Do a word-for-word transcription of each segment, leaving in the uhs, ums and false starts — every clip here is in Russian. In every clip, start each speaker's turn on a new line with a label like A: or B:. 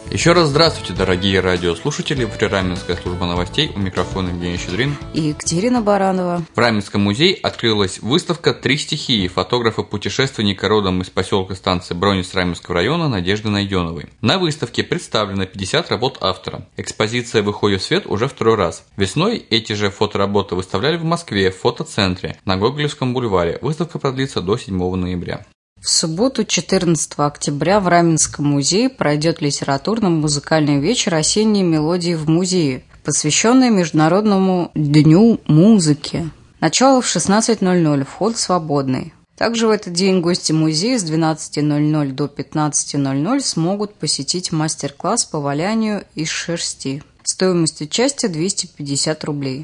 A: Еще раз здравствуйте, дорогие радиослушатели. В Раменская служба новостей, у микрофона Евгений Щедрин
B: и Екатерина Баранова.
A: В Раменском музее открылась выставка «Три стихии» фотографа-путешественника родом из поселка станции Бронниц Раменского района Надежды Найденовой. На выставке представлено пятьдесят работ автора. Экспозиция выходит в свет уже второй раз. Весной эти же фотоработы выставляли в Москве в фотоцентре на Гоголевском бульваре. Выставка продлится до седьмого ноября.
B: В субботу, четырнадцатого октября, в Раменском музее пройдет литературно-музыкальный вечер «Осенние мелодии в музее», посвященный Международному дню музыки. Начало в шестнадцать ноль ноль, вход свободный. Также в этот день гости музея с двенадцати ноль ноль до пятнадцати ноль ноль смогут посетить мастер-класс по валянию из шерсти. Стоимость участия двести пятьдесят рублей.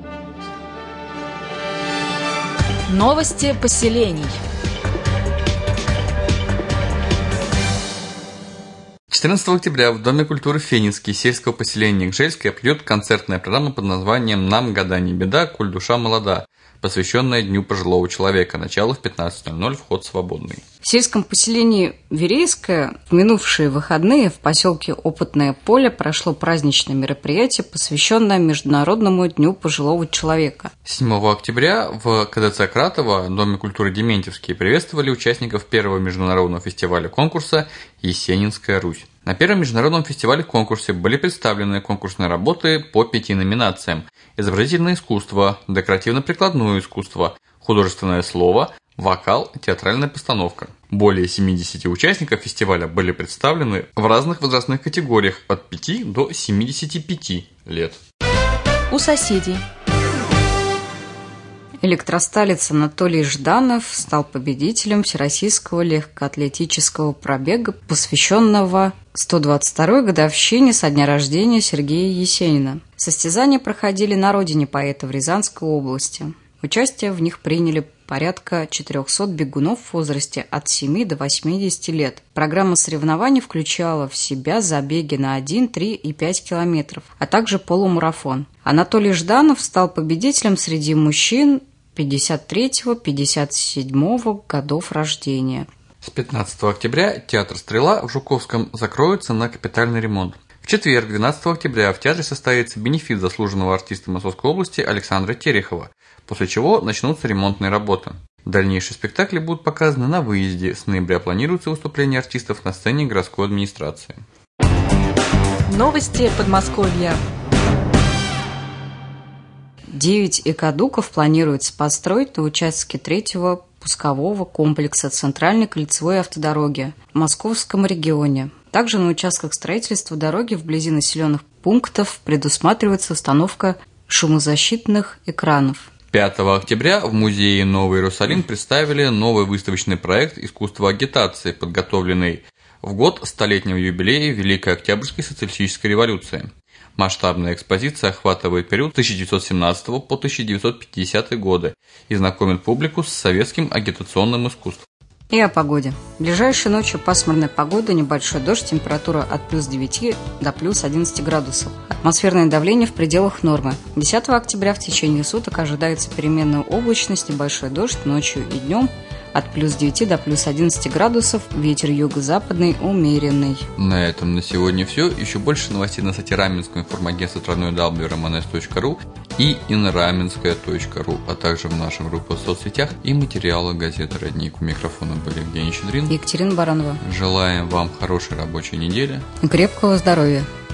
C: Новости поселений.
A: четырнадцатого октября в Доме культуры Фенинский сельского поселения Гжельское пройдет концертная программа под названием «Нам года не беда, коль душа молода», посвященная Дню пожилого человека. Начало в пятнадцать ноль ноль, вход свободный.
B: В сельском поселении Верейское в минувшие выходные в поселке Опытное поле прошло праздничное мероприятие, посвященное Международному дню пожилого человека.
A: седьмого октября в КДЦ Кратово, Доме культуры Дементьевский, приветствовали участников первого международного фестиваля конкурса «Есенинская Русь». На первом международном фестивале-конкурсе были представлены конкурсные работы по пяти номинациям: изобразительное искусство, декоративно-прикладное искусство, художественное слово, вокал, театральная постановка. Более семидесяти участников фестиваля были представлены в разных возрастных категориях от пяти до семидесяти пяти лет.
C: У соседей.
B: Электросталец Анатолий Жданов стал победителем Всероссийского легкоатлетического пробега, посвященного сто двадцать второй годовщине со дня рождения Сергея Есенина. Состязания проходили на родине поэта в Рязанской области. Участие в них приняли порядка четырехсот бегунов в возрасте от семи до восьмидесяти лет. Программа соревнований включала в себя забеги на один, три и пять километров, а также полумарафон. Анатолий Жданов стал победителем среди мужчин пятьдесят третьего — пятьдесят седьмого годов рождения.
A: С пятнадцатого октября театр «Стрела» в Жуковском закроется на капитальный ремонт. В четверг, двенадцатого октября, в театре состоится бенефис заслуженного артиста Московской области Александра Терехова, после чего начнутся ремонтные работы. Дальнейшие спектакли будут показаны на выезде. С ноября планируется выступление артистов на сцене городской администрации.
C: Новости Подмосковья.
B: Девять экодуков планируется построить на участке третьего пускового комплекса Центральной кольцевой автодороги в Московском регионе. Также на участках строительства дороги вблизи населенных пунктов предусматривается установка шумозащитных экранов.
A: пятого октября в музее Новый Иерусалим представили новый выставочный проект «Искусство агитации», подготовленный в год столетнего юбилея Великой Октябрьской социалистической революции. Масштабная экспозиция охватывает период с тысяча девятьсот семнадцатого по тысяча девятьсот пятидесятые годы и знакомит публику с советским агитационным искусством.
B: И о погоде. Ближайшей ночью пасмурная погода, небольшой дождь, температура от плюс девяти до плюс одиннадцати градусов. Атмосферное давление в пределах нормы. десятого октября в течение суток ожидается переменная облачность, небольшой дождь ночью и днем от плюс девяти до плюс одиннадцати градусов, ветер юго-западный умеренный.
A: На этом на сегодня все. Еще больше новостей на сайте Раменского информагентства тройной дабл ю эр эм эн эс точка ру и инраменская точка ру, а также в наших группах в соцсетях и материалах газеты «Родник». У микрофона были Евгений Щедрин и
B: Екатерина Баранова.
A: Желаем вам хорошей рабочей недели
B: и крепкого здоровья.